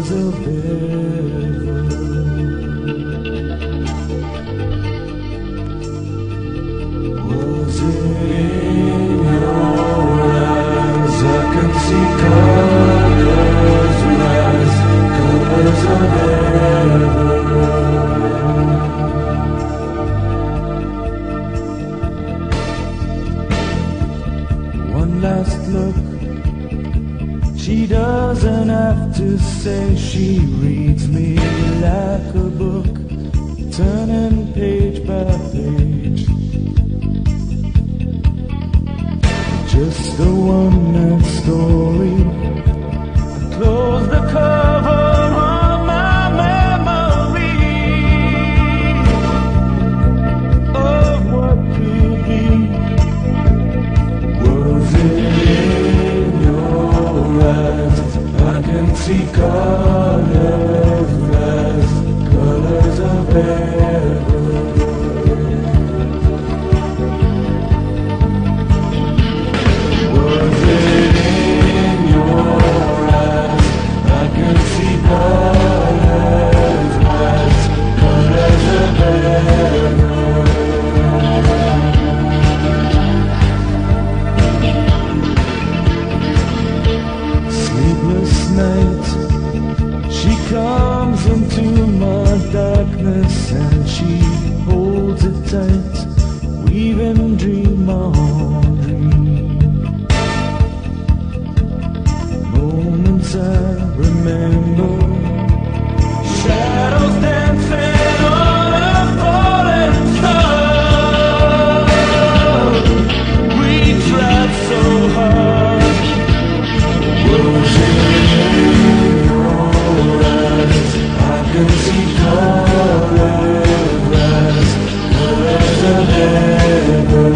colors of heaven. Was it in your eyes? I can see colors rise, colors of heaven. One last look, she doesn't have to say, she reads me like a book, turning page by page. Just a one-night story. Close the cover on my memory of what could be. Was it in your eyes? I can see colors rise, colors of heaven. Was it in your eyes? I can see colors rise, colors of heaven. Sleepless night, she comes into my darkness and she holds it tight, weaving dream on dream. Moments I remember, shadows dancing on a falling star. We tried so hard. Was it in your eyes? I can see colors rise, colors of heaven.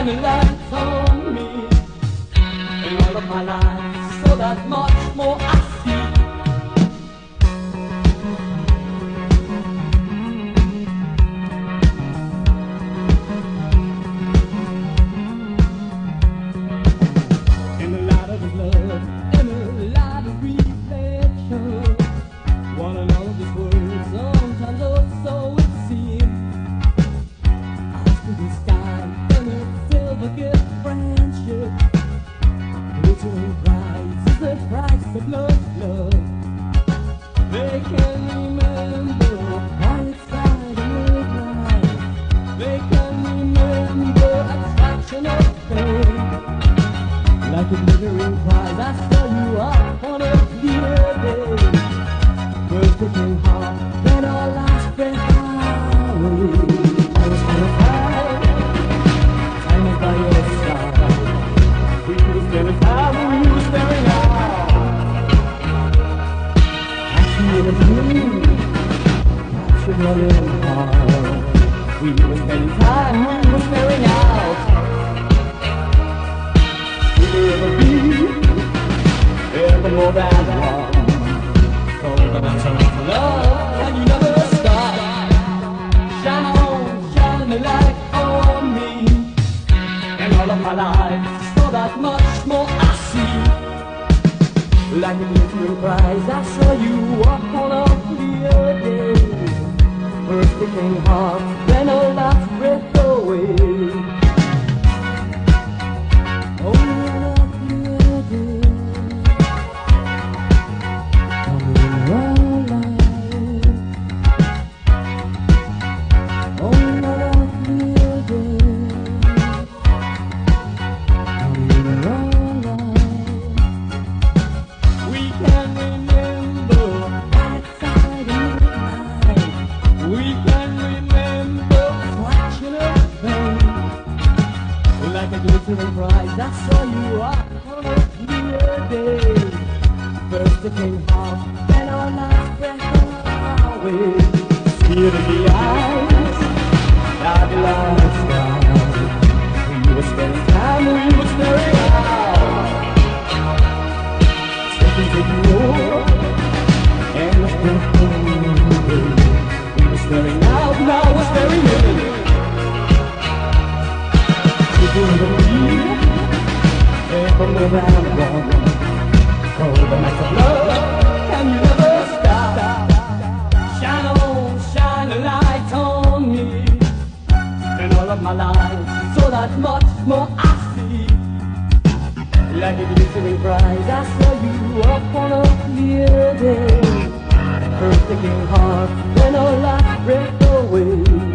shining lights on me. In all of my life, so that much more I see. In the light of his love, in the light of reflection, one and all of this world sometimes also it seems. Eyes to the sky, in a silver gift friendship, glittering bright is the price of love. They can remember why it's died in midnight. They can remember attraction of fame. Like a glittering prize, I saw you up on a clear day. First picking heart, then our last breath away. I was gonna fly, time was by your side. We were spending time, we were staring out. Actually in a dream, captured my little heart. We were spending time, we were staring out. Ever be, ever more than one. So the love, and you never stop. Shine on, shine the light on me. And all of my life, so that much more I see. Like a glittering prize, I saw you up on a clear day. First picking heart, then a last breath away. Like a glittering prize, I saw you up on a clear day. First it came hot, then our last breath away. Tear in the eyes, now the lights down. We were spending time, we were staring out. Stepping to the road, and the breath away. We were staring out, now we're staring in. Ever more than one. Oh, the nights of love, and you never stop. Shine on, shine a light on me. And all of my life, so that much more I see. Like a glittering prize, I saw you up on a clear day. First thinking heart, then a last breath away.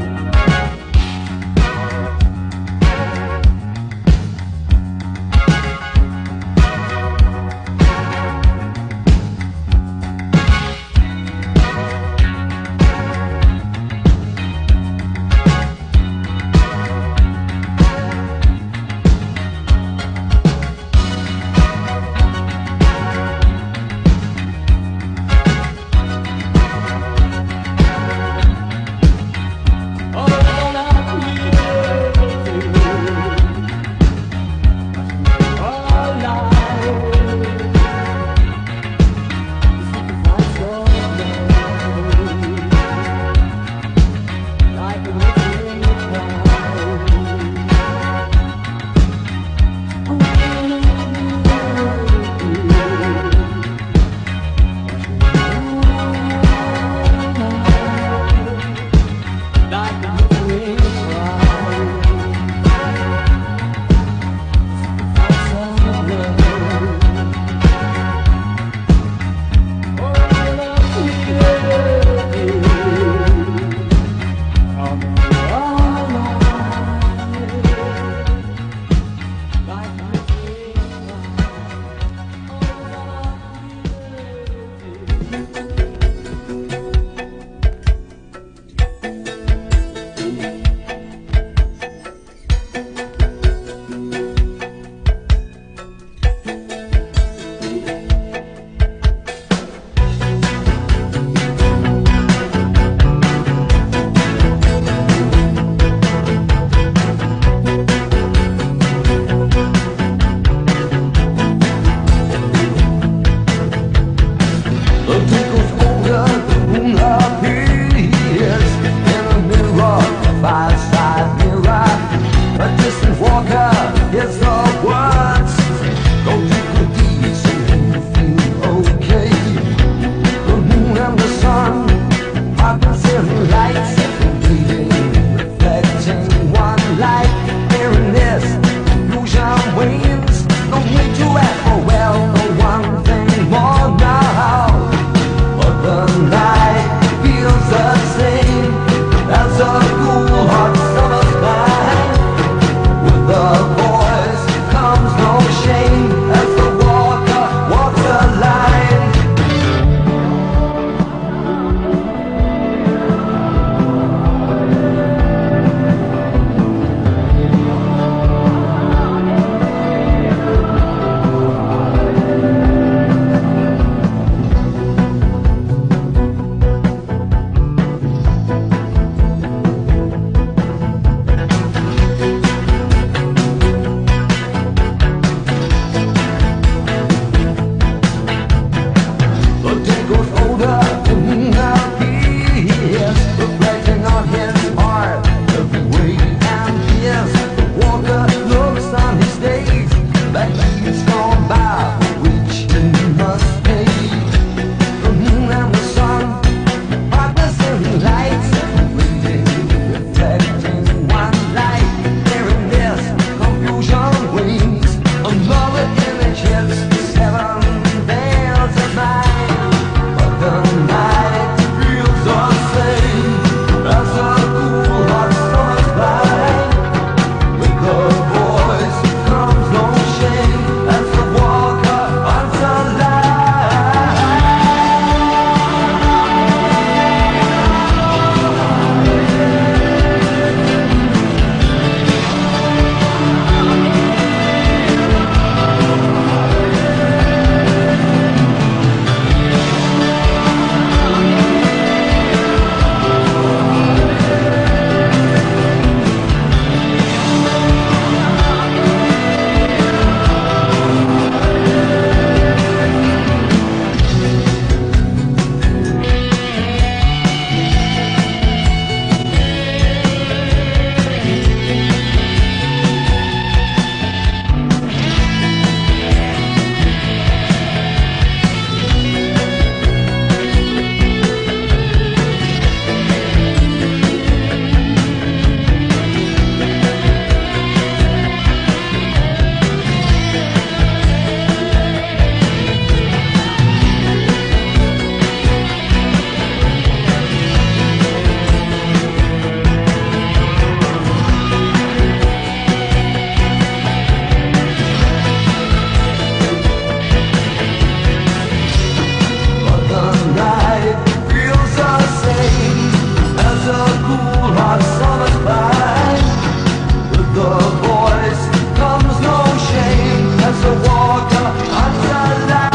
our summer's pine. With the voice comes no shame as the water under line.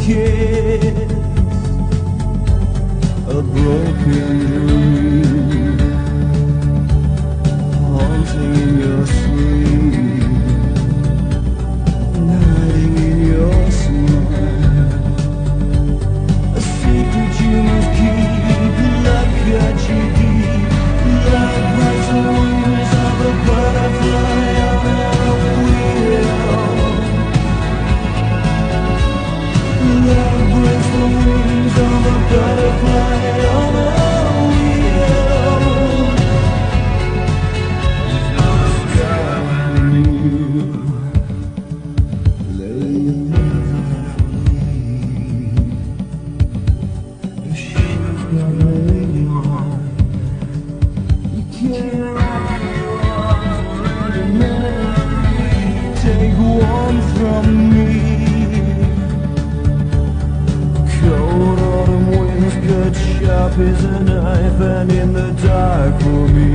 kiss, a broken dream, haunting in your sleep, hiding in your smile, a secret you must keep. Love cut you deep, love breaks the wings of a butterfly on a wheel. Love breaks the wings of a butterfly on a wheel. Sky and you lay the shivers got me on. You can't wrap your arms around a memory. Take one from me. Cold autumn winds cut sharp as a knife, and in the dark for me,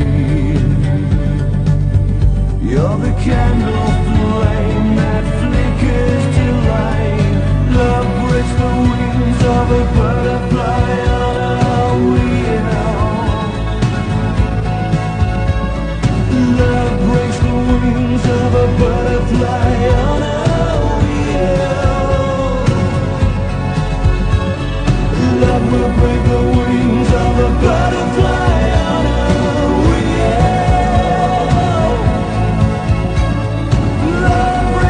you're the candle flame that flickers to life. Love breaks the wings of a butterfly on a wheel. Love breaks the wings of a butterfly on a wheel. Love will break the wings of a butterfly on a wheel. Love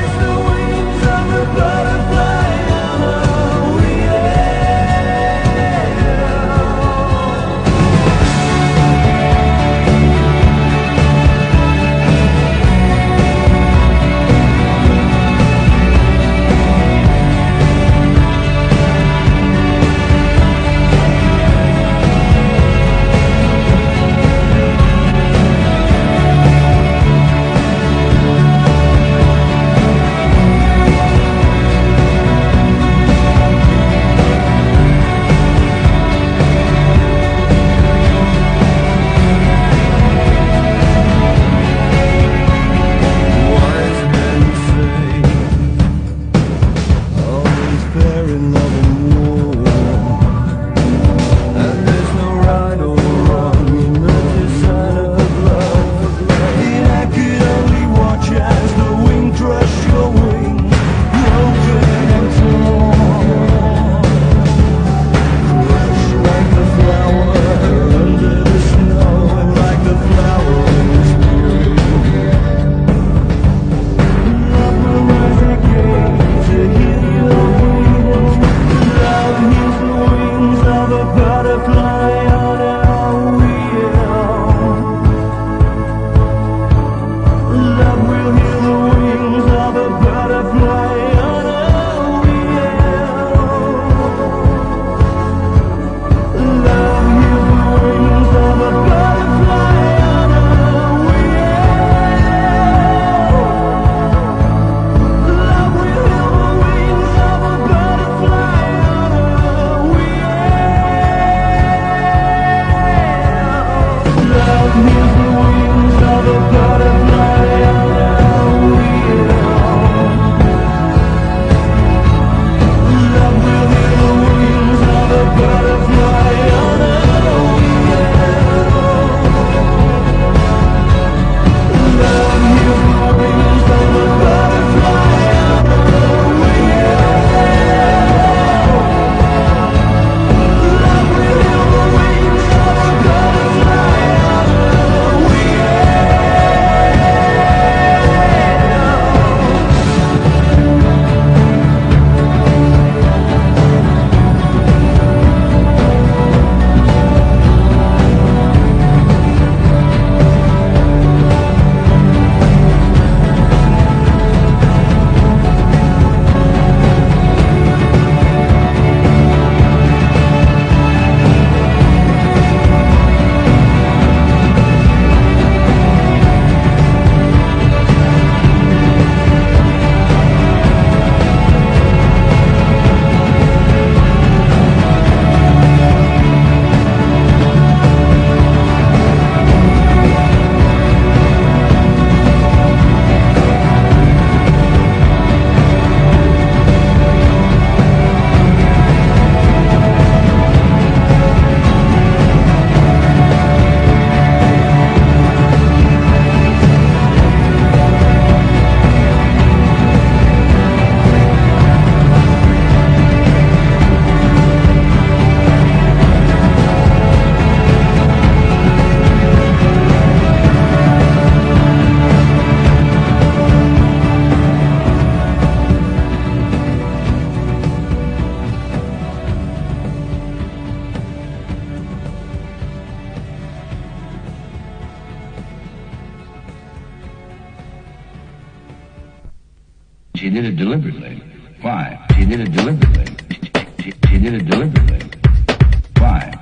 She did it deliberately. Why? She did it deliberately. She did it deliberately. Why?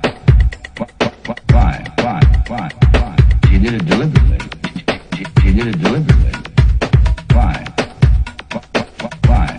Why? She did it deliberately. She did it deliberately. Why? Why?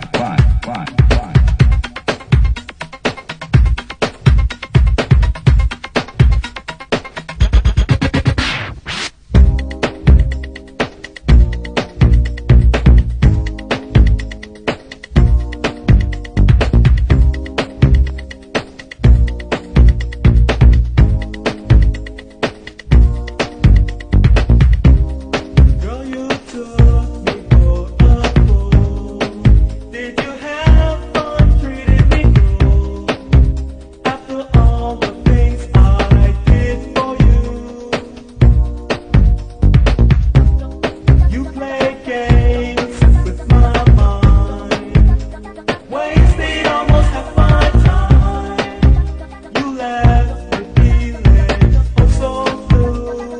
Girl, you took me for a fool. Did you have fun treating me cruel? After all the things I did for you, you played games with my mind, wasted almost half my time. You left me feeling oh so blue.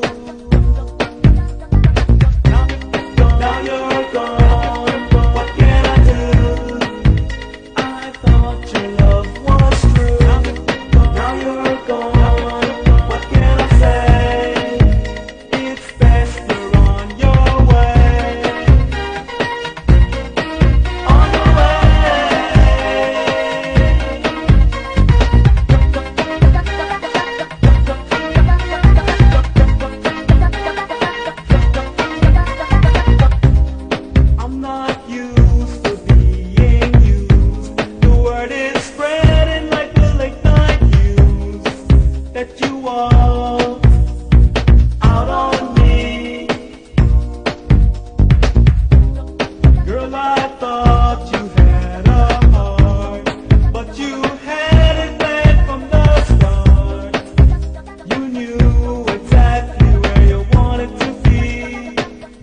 Now you're gone, what can I do? I thought your love was true. Now you're gone, what can I say? It's best you're on your way. On your I'm not used to being used. The word is spreading like the late night news that you walked out on me. Girl, I thought you had a heart, but you had it bad from the start. You knew exactly where you wanted to be.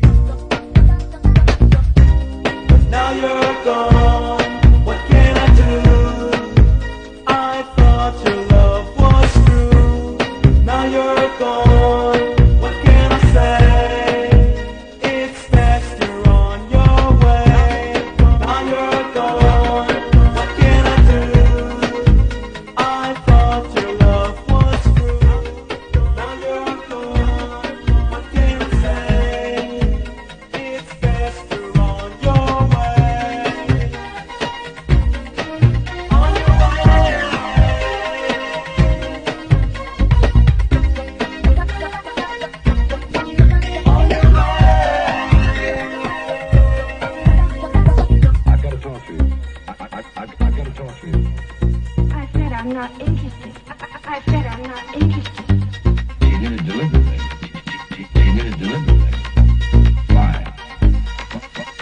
Now you're gone, what can I do? I thought your love was true. Now you're gone, what can I say? It's best you're on your way. Now you're gone, what can I do? I thought your love was true. Now you're gone, what can I say? It's best you're on your way. On your way. On your I gotta talk to you. I gotta talk to you. I said I'm not interested. I said I'm not interested. She did it deliberately. She did it deliberately. Why?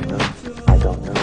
don't know. I don't know.